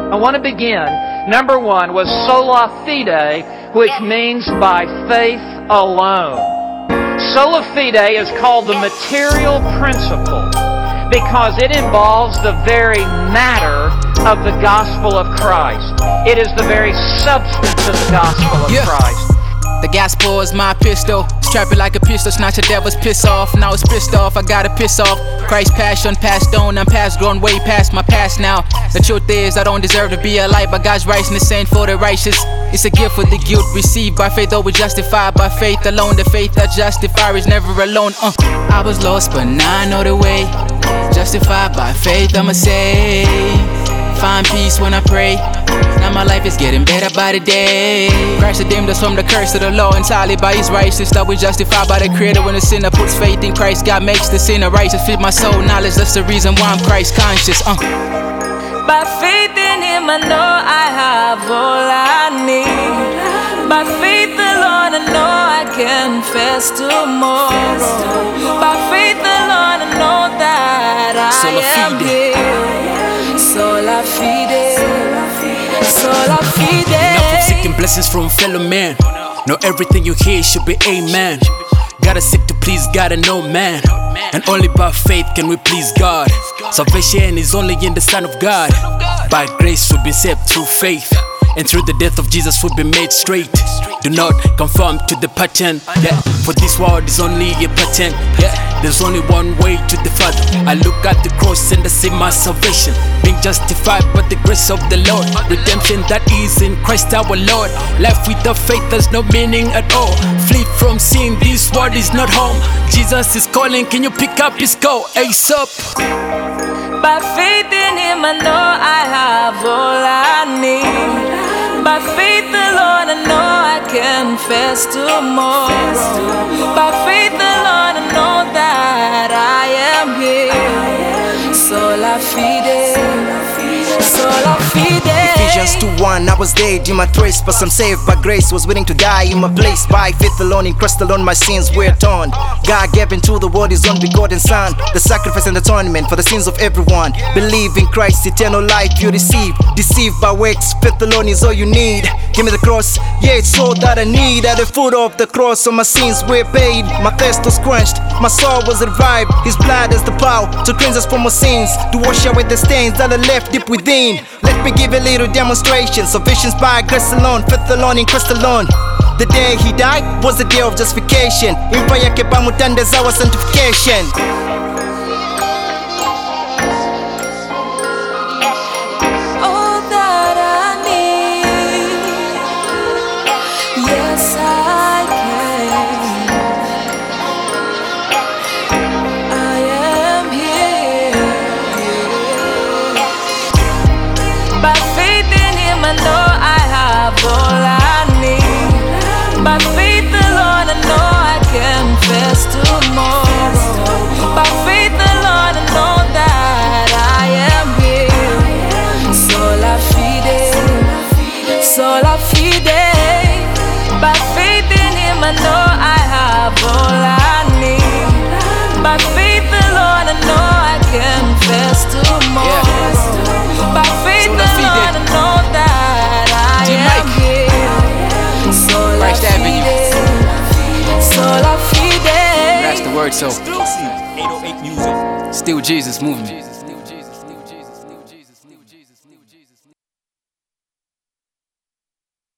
I want to begin. Number one was sola fide, which means by faith alone. Sola fide is called the material principle because it involves the very matter of the gospel of Christ. It is the very substance of the gospel of Christ. The gospel is my pistol. Strap it like a pistol, snatch the devil's piss off. Now it's pissed off, I gotta piss off. Christ's passion passed on, I'm past grown, way past my past now. The truth is, I don't deserve to be alive, but God's righteousness ain't for the righteous. It's a gift for the guilt received by faith, though we justified by faith alone. The faith that justifies is never alone. I was lost, but now I know the way. Justified by faith, I'ma say. Find peace when I pray. Now my life is getting better by the day. Christ redeemed us from the curse of the law, entirely by His righteousness that we justified by the Creator. When the sinner puts faith in Christ, God makes the sinner righteous. Feed my soul knowledge, that's the reason why I'm Christ conscious. By faith in Him, I know I have all I need. By faith alone, I know I can face tomorrow. By faith alone, I know that I am healed. Sola fide, sola fide. Enough of seeking blessings from fellow man. No, everything you hear should be amen. Gotta seek to please God and no man. And only by faith can we please God. Salvation is only in the Son of God. By grace we've been saved through faith, and through the death of Jesus we've been made straight. Do not conform to the pattern, for this world is only a pattern. There's only one way to the Father. I look at the cross and I see my salvation, being justified by the grace of the Lord. Redemption that is in Christ our Lord. Life without faith has no meaning at all. Flee from sin, this world is not home. Jesus is calling, can you pick up his call? Ace up. By faith in Him, I know I have all I need. By faith alone, I know I can face tomorrow. By faith alone, I know that I am here. Sola fide, sola fide. Ephesians 2:1, I was dead in my trace, but I'm saved by grace. Was willing to die in my place. By faith alone, in Christ alone, my sins were atoned. God gave into the world His only begotten Son, the sacrifice and atonement for the sins of everyone. Believe in Christ, eternal life you receive. Deceived by works, faith alone is all you need. Give me the cross, yeah, it's all that I need. At the foot of the cross, all my sins were paid. My thirst was quenched, my soul was revived. His blood is the power to cleanse us from our sins, to wash away the stains that are left deep within. Let me give a little demonstration. Salvation's by grace alone, faith alone, in Christ alone. The day He died was the day of justification. Impa yake pamutandeza our sanctification. All that I need, yes I can. I am here. By faith in Him, I know I have all I need. By faith alone, I know I can face tomorrow. By faith alone, I know that I am here. Sola fide, sola fide. By faith in Him, I know I have all I need. By faith alone, I know I can face tomorrow. By faith alone, I know that I am here. Sola fide, sola fide. That's the word, so still Jesus moving.